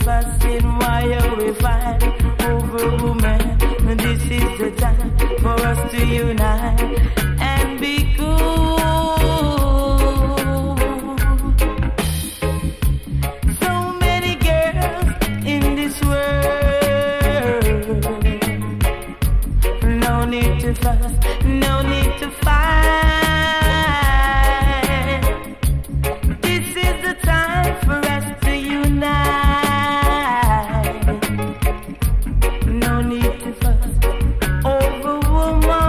fussing, why are we fighting over women? This is the time for us to unite and be cool. So many girls in this world. No need to fuss, no need to fight. This is the time for us to unite. No need to fuss over woman.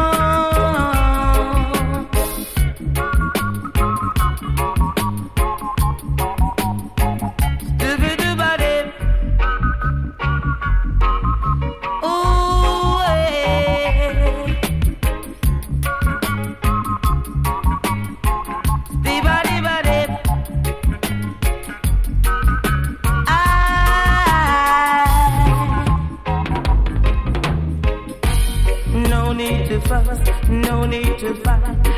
Stupid-a-body. Ooh, hey. Stee-body-body. No need to fuss, no need to fight.